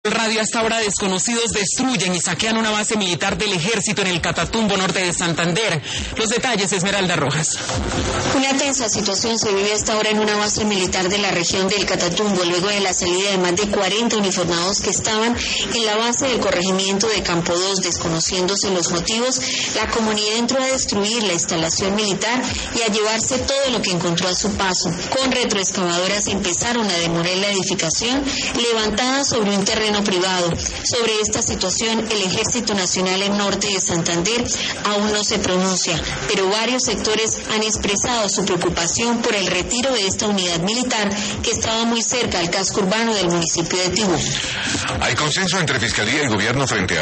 Radio, hasta ahora desconocidos destruyen y saquean una base militar del ejército en el Catatumbo norte de Santander. Los detalles, Esmeralda Rojas. Una tensa situación se vive hasta ahora en una base militar de la región del Catatumbo, luego de la salida de más de 40 uniformados que estaban en la base del corregimiento de Campo 2. Desconociéndose los motivos, la comunidad entró a destruir la instalación militar y a llevarse todo lo que encontró a su paso. Con retroexcavadoras empezaron a demoler la edificación levantada sobre un terreno privado. Sobre esta situación, el Ejército Nacional en norte de Santander aún no se pronuncia, pero varios sectores han expresado su preocupación por el retiro de esta unidad militar que estaba muy cerca al casco urbano del municipio de Tibú. Hay consenso entre Fiscalía y Gobierno frente a